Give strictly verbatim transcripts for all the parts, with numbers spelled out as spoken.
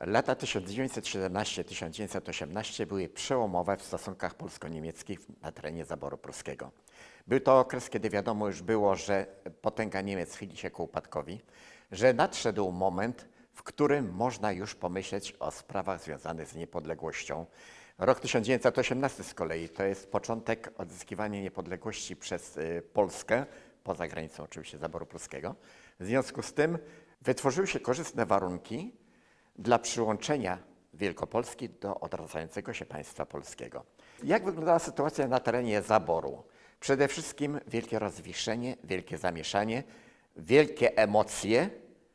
Lata tysiąc dziewięćset siedemnaście do tysiąc dziewięćset osiemnaście były przełomowe w stosunkach polsko-niemieckich na terenie zaboru pruskiego. Był to okres, kiedy wiadomo już było, że potęga Niemiec chyli się ku upadkowi, że nadszedł moment, w którym można już pomyśleć o sprawach związanych z niepodległością. Rok tysiąc dziewięćset osiemnasty z kolei to jest początek odzyskiwania niepodległości przez Polskę, poza granicą oczywiście zaboru pruskiego. W związku z tym wytworzyły się korzystne warunki dla przyłączenia Wielkopolski do odradzającego się państwa polskiego. Jak wyglądała sytuacja na terenie zaboru? Przede wszystkim wielkie rozwiszenie, wielkie zamieszanie, wielkie emocje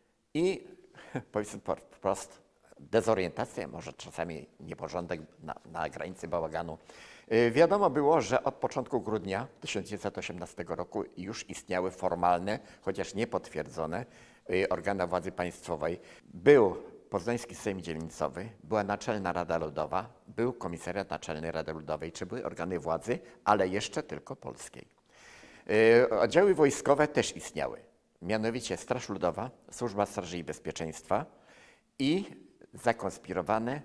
i powiedzmy wprost dezorientacja, może czasami nieporządek na, na granicy bałaganu. Yy, wiadomo było, że od początku grudnia tysiąc dziewięćset osiemnastego roku już istniały formalne, chociaż niepotwierdzone, yy, organy władzy państwowej. Był Poznański Sejm Dzielnicowy, była Naczelna Rada Ludowa, był Komisariat Naczelny Rady Ludowej, czy były organy władzy, ale jeszcze tylko polskiej. Yy, oddziały wojskowe też istniały, mianowicie Straż Ludowa, Służba Straży i Bezpieczeństwa i zakonspirowane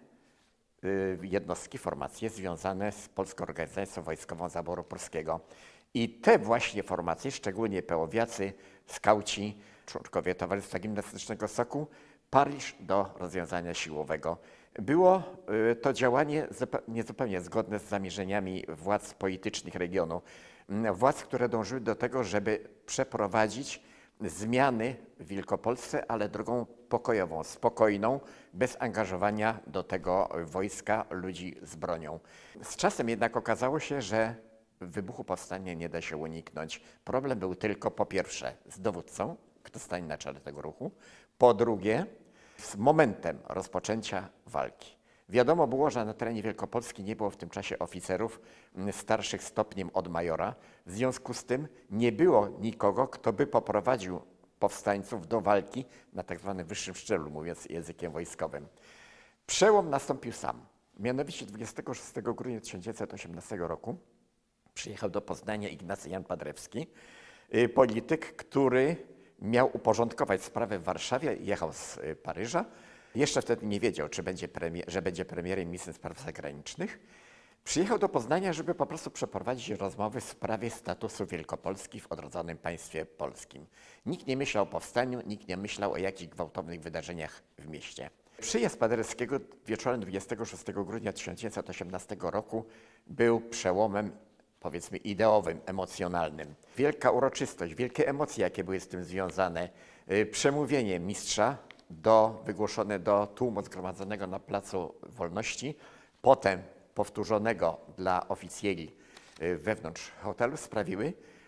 yy, jednostki, formacje związane z Polską Organizacją Wojskową Zaboru Pruskiego. I te właśnie formacje, szczególnie pełowiacy, skauci, członkowie Towarzystwa Gimnastycznego Sokół, Paryż do rozwiązania siłowego. Było y, to działanie niezupełnie zgodne z zamierzeniami władz politycznych regionu. Władz, które dążyły do tego, żeby przeprowadzić zmiany w Wielkopolsce, ale drogą pokojową, spokojną, bez angażowania do tego wojska, ludzi z bronią. Z czasem jednak okazało się, że wybuchu powstania nie da się uniknąć. Problem był tylko po pierwsze z dowódcą, kto stanie na czele tego ruchu, po drugie z momentem rozpoczęcia walki. Wiadomo było, że na terenie Wielkopolski nie było w tym czasie oficerów starszych stopniem od majora. W związku z tym nie było nikogo, kto by poprowadził powstańców do walki na tak zwanym wyższym szczeblu, mówiąc językiem wojskowym. Przełom nastąpił sam. Mianowicie dwudziestego szóstego grudnia tysiąc dziewięćset osiemnastego roku przyjechał do Poznania Ignacy Jan Paderewski, polityk, który miał uporządkować sprawę w Warszawie, jechał z Paryża. Jeszcze wtedy nie wiedział, czy będzie premier, że będzie premierem ministrem spraw zagranicznych. Przyjechał do Poznania, żeby po prostu przeprowadzić rozmowy w sprawie statusu Wielkopolski w odrodzonym państwie polskim. Nikt nie myślał o powstaniu, nikt nie myślał o jakichś gwałtownych wydarzeniach w mieście. Przyjazd Paderewskiego wieczorem dwudziestego szóstego grudnia tysiąc dziewięćset osiemnastego roku był przełomem, powiedzmy, ideowym, emocjonalnym. Wielka uroczystość, wielkie emocje, jakie były z tym związane. Przemówienie mistrza do, wygłoszone do tłumu zgromadzonego na Placu Wolności, potem powtórzonego dla oficjeli wewnątrz hotelu sprawiły,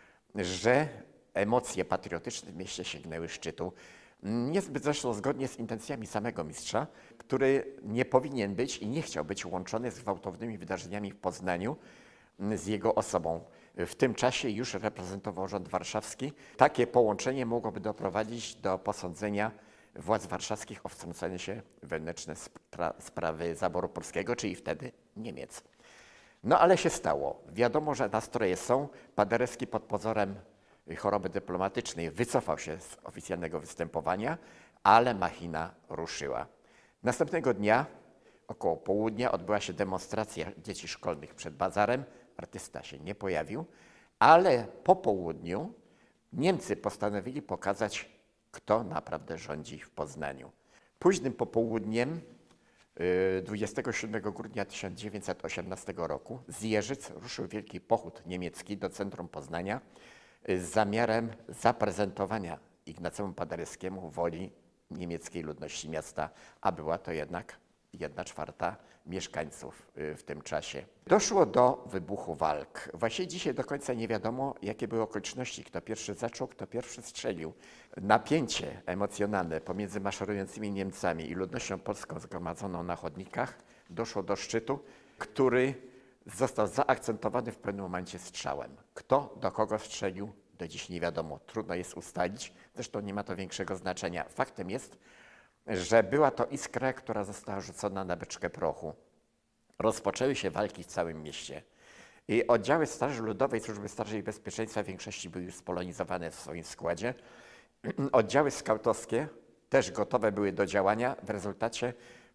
że emocje patriotyczne w mieście sięgnęły szczytu. Niezbyt zresztą zgodnie z intencjami samego mistrza, który nie powinien być i nie chciał być łączony z gwałtownymi wydarzeniami w Poznaniu, z jego osobą. W tym czasie już reprezentował rząd warszawski. Takie połączenie mogłoby doprowadzić do posądzenia władz warszawskich o wtrącenie się w wewnętrzne spra sprawy zaboru polskiego, czyli wtedy Niemiec. No ale się stało. Wiadomo, że nastroje są. Paderewski pod pozorem choroby dyplomatycznej wycofał się z oficjalnego występowania, ale machina ruszyła. Następnego dnia, około południa, odbyła się demonstracja dzieci szkolnych przed bazarem. Artysta się nie pojawił, ale po południu Niemcy postanowili pokazać, kto naprawdę rządzi w Poznaniu. Późnym popołudniem dwudziestego siódmego grudnia tysiąc dziewięćset osiemnastego roku z Jeżyc ruszył wielki pochód niemiecki do centrum Poznania z zamiarem zaprezentowania Ignacemu Paderewskiemu woli niemieckiej ludności miasta, a była to jednak jedna czwarta mieszkańców w tym czasie. Doszło do wybuchu walk. Właściwie dzisiaj do końca nie wiadomo, jakie były okoliczności, kto pierwszy zaczął, kto pierwszy strzelił. Napięcie emocjonalne pomiędzy maszerującymi Niemcami i ludnością polską zgromadzoną na chodnikach doszło do szczytu, który został zaakcentowany w pewnym momencie strzałem. Kto do kogo strzelił, do dziś nie wiadomo. Trudno jest ustalić, zresztą nie ma to większego znaczenia. Faktem jest, że była to iskra, która została rzucona na beczkę prochu. Rozpoczęły się walki w całym mieście. I oddziały Straży Ludowej, Służby Straży i Bezpieczeństwa w większości były już spolonizowane w swoim składzie. Oddziały skautowskie też gotowe były do działania. W rezultacie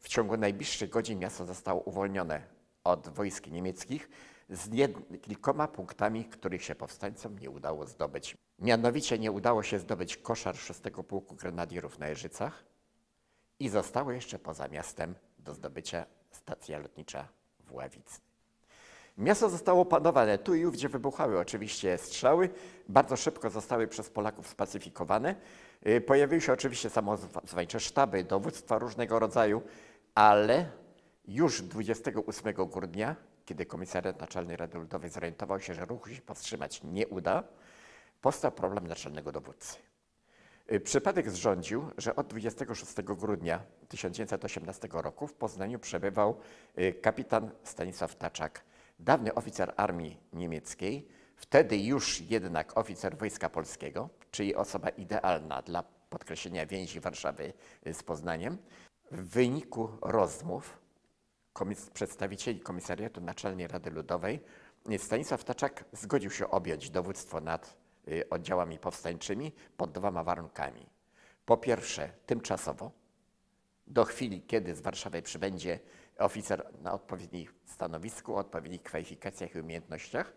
W ciągu najbliższych godzin miasto zostało uwolnione od wojsk niemieckich z nie, kilkoma punktami, których się powstańcom nie udało zdobyć. Mianowicie nie udało się zdobyć koszar szóstego Pułku Grenadierów na Jeżycach i zostało jeszcze poza miastem do zdobycia stacja lotnicza w Ławicy. Miasto zostało opanowane tu i ówdzie wybuchały oczywiście strzały, bardzo szybko zostały przez Polaków spacyfikowane. Pojawiły się oczywiście samozwańcze sztaby, dowództwa różnego rodzaju, ale już dwudziestego ósmego grudnia, kiedy Komisariat Naczelny Rady Ludowej zorientował się, że ruchu się powstrzymać nie uda, powstał problem naczelnego dowódcy. Przypadek zrządził, że od dwudziestego szóstego grudnia tysiąc dziewięćset osiemnastego roku w Poznaniu przebywał kapitan Stanisław Taczak, dawny oficer armii niemieckiej, wtedy już jednak oficer Wojska Polskiego, czyli osoba idealna dla podkreślenia więzi Warszawy z Poznaniem. W wyniku rozmów komis przedstawicieli Komisariatu Naczelnej Rady Ludowej Stanisław Taczak zgodził się objąć dowództwo nad y, oddziałami powstańczymi pod dwoma warunkami. Po pierwsze, tymczasowo, do chwili, kiedy z Warszawy przybędzie oficer na odpowiednim stanowisku, o odpowiednich kwalifikacjach i umiejętnościach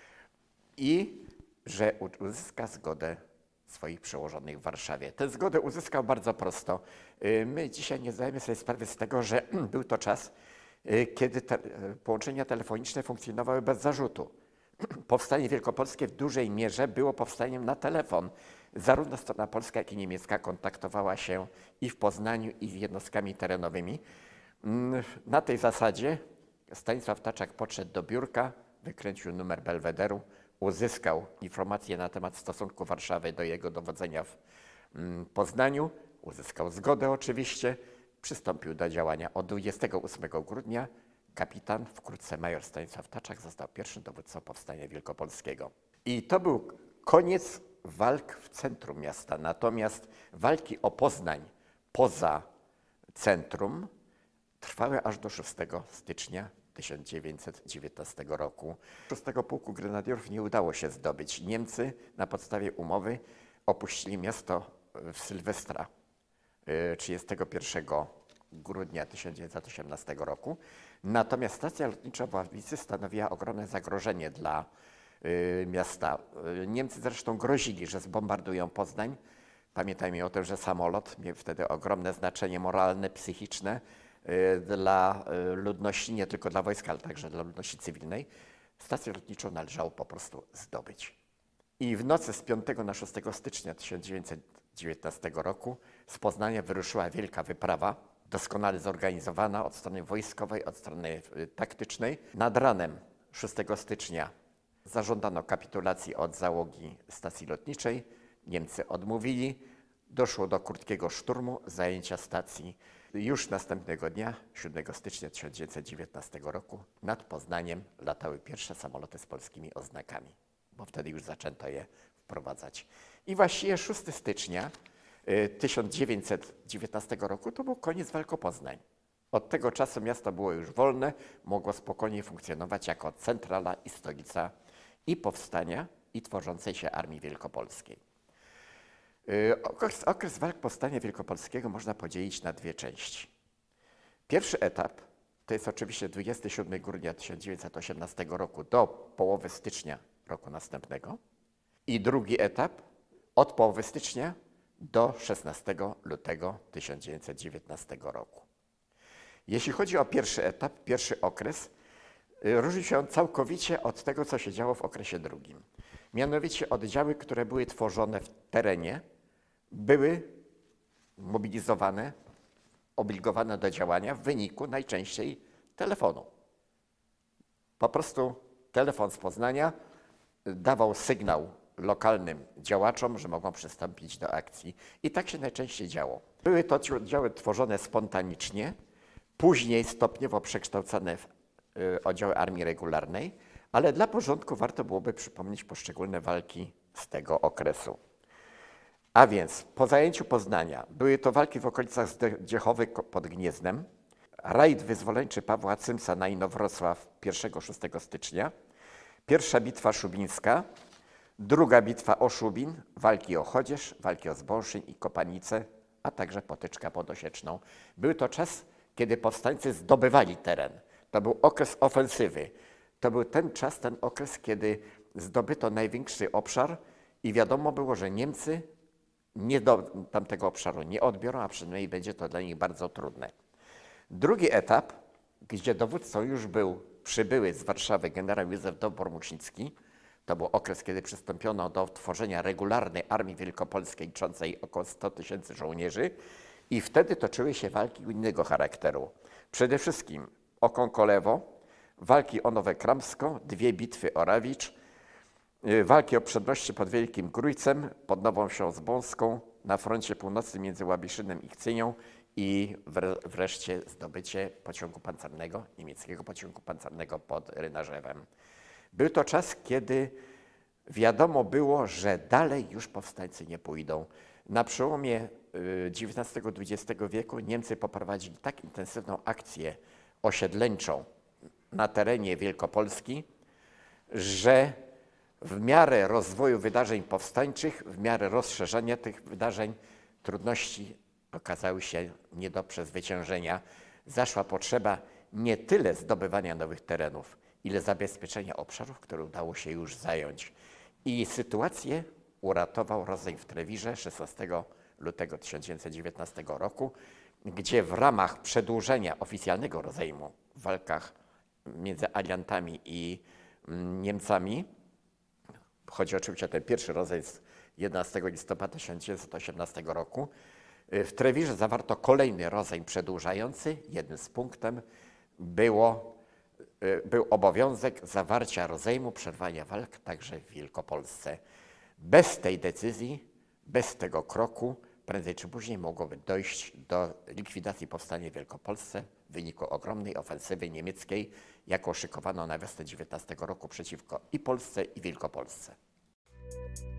i że uzyska zgodę swoich przełożonych w Warszawie. Tę zgodę uzyskał bardzo prosto. My dzisiaj nie zdajemy sobie sprawy z tego, że był to czas, kiedy te połączenia telefoniczne funkcjonowały bez zarzutu. Powstanie wielkopolskie w dużej mierze było powstaniem na telefon. Zarówno strona polska, jak i niemiecka kontaktowała się i w Poznaniu, i z jednostkami terenowymi. Na tej zasadzie Stanisław Taczak podszedł do biurka, wykręcił numer belwederu, uzyskał informacje na temat stosunku Warszawy do jego dowodzenia w Poznaniu, uzyskał zgodę oczywiście, przystąpił do działania. Od dwudziestego ósmego grudnia kapitan, wkrótce major Stanisław Taczak został pierwszym dowódcą powstania wielkopolskiego. I to był koniec walk w centrum miasta, natomiast walki o Poznań poza centrum trwały aż do szóstego stycznia tysiąc dziewięćset dziewiętnastego roku. szóstego Pułku Grenadierów nie udało się zdobyć. Niemcy na podstawie umowy opuścili miasto w Sylwestra trzydziestego pierwszego grudnia tysiąc dziewięćset osiemnastego roku. Natomiast stacja lotnicza w Ławicy stanowiła ogromne zagrożenie dla y, miasta. Niemcy zresztą grozili, że zbombardują Poznań. Pamiętajmy o tym, że samolot miał wtedy ogromne znaczenie moralne, psychiczne y, dla y, ludności, nie tylko dla wojska, ale także dla ludności cywilnej. Stację lotniczą należało po prostu zdobyć. I w nocy z piątego na szóstego stycznia tysiąc dziewięćset dziewiętnastego roku z Poznania wyruszyła wielka wyprawa, doskonale zorganizowana od strony wojskowej, od strony taktycznej. Nad ranem szóstego stycznia zażądano kapitulacji od załogi stacji lotniczej. Niemcy odmówili. Doszło do krótkiego szturmu, zajęcia stacji. Już następnego dnia, siódmego stycznia tysiąc dziewięćset dziewiętnastego roku, nad Poznaniem latały pierwsze samoloty z polskimi oznakami, bo wtedy już zaczęto je wprowadzać. I właściwie szóstego stycznia tysiąc dziewięćset dziewiętnastego roku to był koniec walk o Poznań. Od tego czasu miasto było już wolne, mogło spokojnie funkcjonować jako centrala i stolica i powstania, i tworzącej się Armii Wielkopolskiej. Okres, okres walk powstania wielkopolskiego można podzielić na dwie części. Pierwszy etap to jest oczywiście dwudziestego siódmego grudnia tysiąc dziewięćset osiemnastego roku do połowy stycznia roku następnego. I drugi etap od połowy stycznia do szesnastego lutego tysiąc dziewięćset dziewiętnastego roku. Jeśli chodzi o pierwszy etap, pierwszy okres, różni się on całkowicie od tego, co się działo w okresie drugim. Mianowicie oddziały, które były tworzone w terenie, były mobilizowane, obligowane do działania w wyniku najczęściej telefonu. Po prostu telefon z Poznania dawał sygnał lokalnym działaczom, że mogą przystąpić do akcji. I tak się najczęściej działo. Były to oddziały tworzone spontanicznie, później stopniowo przekształcone w y, oddziały armii regularnej, ale dla porządku warto byłoby przypomnieć poszczególne walki z tego okresu. A więc po zajęciu Poznania były to walki w okolicach Zdziechowy pod Gnieznem, rajd wyzwoleńczy Pawła Cymsa na Inowrocław pierwszego szóstego stycznia, pierwsza bitwa szubińska, druga bitwa o Szubin, walki o Chodzież, walki o Zbąszyn i Kopanice, a także potyczka pod Osieczną. Był to czas, kiedy powstańcy zdobywali teren. To był okres ofensywy. To był ten czas, ten okres, kiedy zdobyto największy obszar i wiadomo było, że Niemcy nie do tamtego obszaru nie odbiorą, a przynajmniej będzie to dla nich bardzo trudne. Drugi etap, gdzie dowódcą już był przybyły z Warszawy generał Józef Dowbor-Muśnicki, to był okres, kiedy przystąpiono do tworzenia regularnej Armii Wielkopolskiej liczącej około sto tysięcy żołnierzy i wtedy toczyły się walki innego charakteru. Przede wszystkim o Kąkolewo, walki o Nowe Kramsko, dwie bitwy o Rawicz, walki o przedności pod Wielkim Grójcem, pod Nową Wsią Zbąską, na froncie północnym między Łabiszynem i Kcynią i wreszcie zdobycie pociągu pancernego, niemieckiego pociągu pancernego pod Rynarzewem. Był to czas, kiedy wiadomo było, że dalej już powstańcy nie pójdą. Na przełomie dziewiętnastego dwudziestego wieku Niemcy poprowadzili tak intensywną akcję osiedleńczą na terenie Wielkopolski, że w miarę rozwoju wydarzeń powstańczych, w miarę rozszerzania tych wydarzeń, trudności okazały się nie do przezwyciężenia. Zaszła potrzeba nie tyle zdobywania nowych terenów, ile zabezpieczenia obszarów, które udało się już zająć. I sytuację uratował rozejm w Trewirze szesnastego lutego tysiąc dziewięćset dziewiętnastego roku, gdzie w ramach przedłużenia oficjalnego rozejmu w walkach między aliantami i Niemcami, chodzi oczywiście o ten pierwszy rozejm z jedenastego listopada tysiąc dziewięćset osiemnastego roku, w Trewirze zawarto kolejny rozejm przedłużający. Jednym z punktem było, był obowiązek zawarcia rozejmu, przerwania walk także w Wielkopolsce. Bez tej decyzji, bez tego kroku, prędzej czy później mogłoby dojść do likwidacji powstania w Wielkopolsce w wyniku ogromnej ofensywy niemieckiej, jaką szykowano na wiosnę dziewiętnastego roku przeciwko i Polsce, i Wielkopolsce.